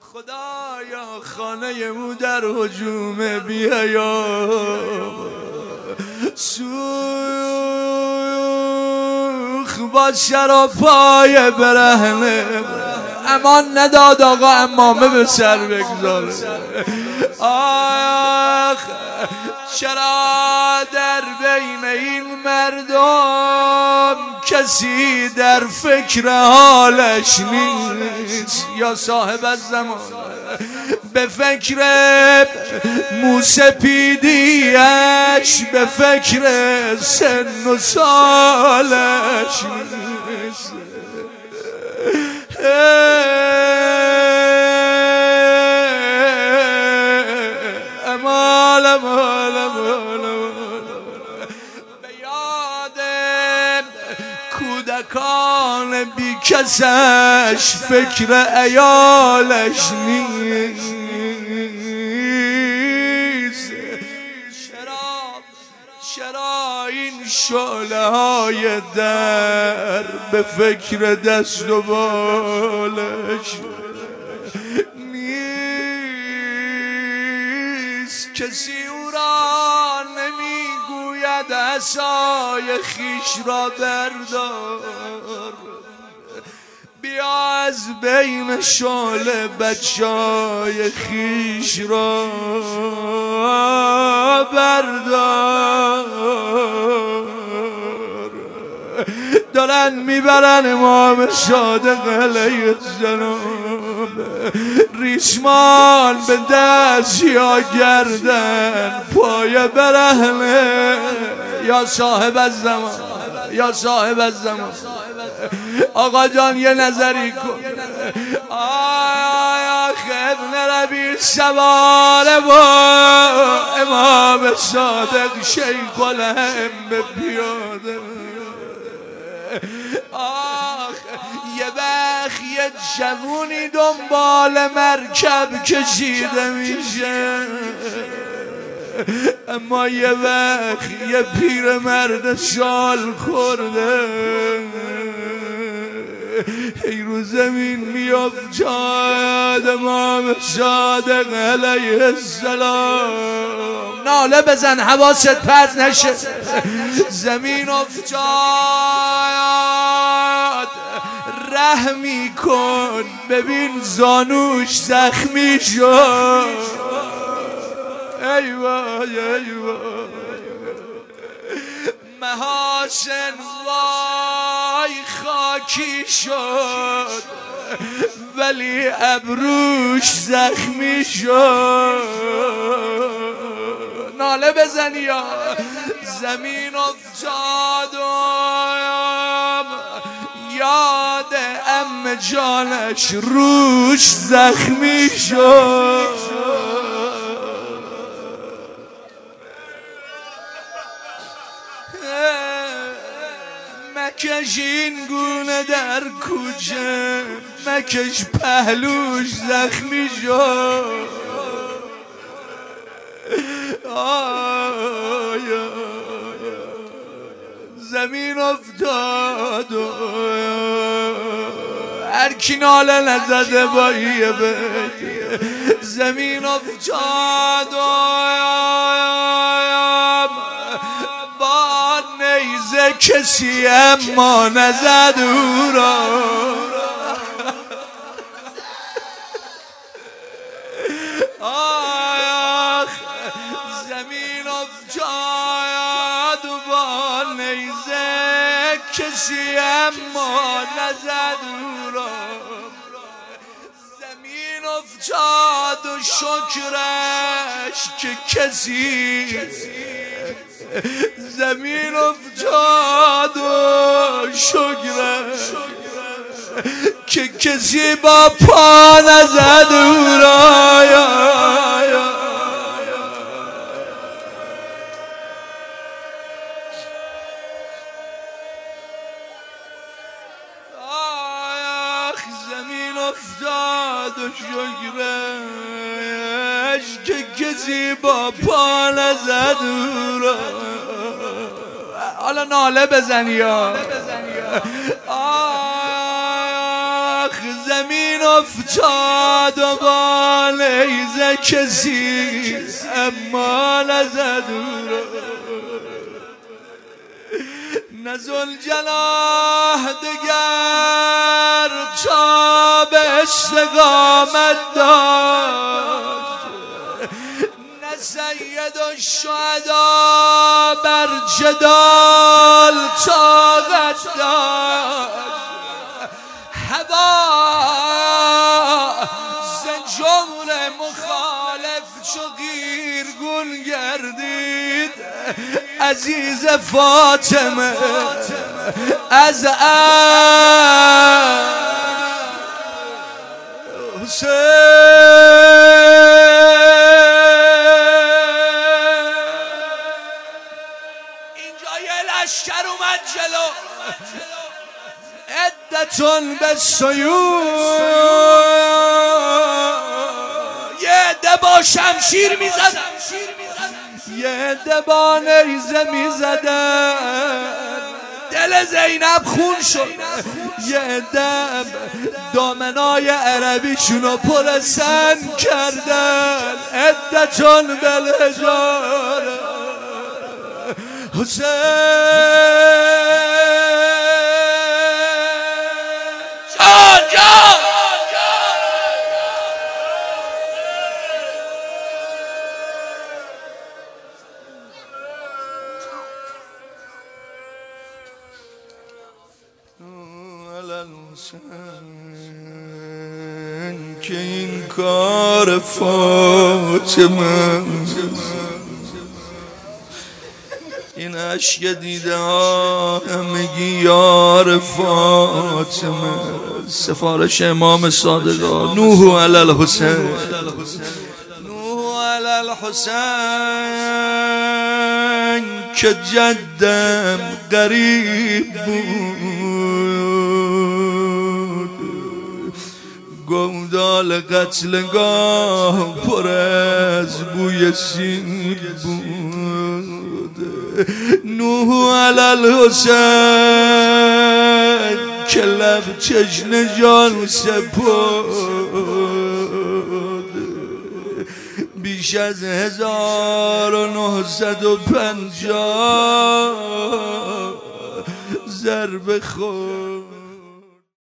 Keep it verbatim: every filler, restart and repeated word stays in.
خدایا خانه مو در هجوم بیایا سوخ با شراپای برهنه امان نداد آقا امامه به سر بگذاره. آخ چرا در بین این مردم کسی در فکر حالش نیست؟ یا صاحب الزمان به فکر موسپیدیش به فکر سن و سالش نیست. امال امال امال به یاد کودکان بی کسش فکر عیالش نیست. چرا چرا این شعله های در به فکر دست و بالش نیست؟ کسی او را نمیگوید عصای خیش را بردار، بیا از بین شعله بچای خیش را بردار. دارن میبرن امام صادق علیه السلام ریسمان به دست یا گردن پای برهنه. یا صاحب الزمان یا صاحب الزمان آقا جان یه نظری کن. آیا ابن ربیع سواره با امام صادق شیخ الائمه پیاده. آخ یه وقت یه جوونی دنبال مرکب کشیده میشه، اما یه وقت یه پیر مرد شال خورده ای رو زمین میافتاد امام صادق علیه السلام. ناله بزن حواست پرت نشه. زمین افتاد رحمی کن ببین زانوش زخمی شد. ای وای ای وای محاسن وای خاکی شد ولی ابروش زخمی شد. ناله بزن یا زمین افتاد و یاد ام جانش روش زخمی شد. مکش این گونه در کوچه مکش پهلوش زخمی شد. آیا زمین افتاد و هر کی ناله نزده با یه بیت. زمین افتاد و با نیزه کسی اما نزد او را. آخ زمین افتاد و با نیزه کسی اما نزد او را. زمین افتاد و شکرش که کسی زمین افتاد و شکرش که کسی با پا نزد او را. آخ زمین افتاد و شکرش که کسی با پا نزد او را. حالا ناله بزن یا آخ زمین زمین افتاد و با نیزه کسی اما نزد او را نه ذوالجلال دگر تا به استقامت داشت نه سید الشهدا بر جدال طاقت داشت هوا زنجور مخالف چو قیرگون گردید عزیز فاطمه از اینجا یه لشکر اومد جلو عدتون به سیوف یه عده با شمشیر میزدن یه عده با نیزه میزدن دل زینب خون شد یه عده دامنای عربیشونو پر سن کردن عدتون بالحجاره حسین جان جان که این کار فاطمه این عشق دیده ها میگی یار فاطمه سفارش امام صادقان نوح علی الحسین نوح علی الحسین که جدم غریب بود گودال قتلگاه پر از بوی سیب بود نوح علی الحسین که لب چشن جان سپرد بیش از هزار و نهصد و پنجاه ضربه خورد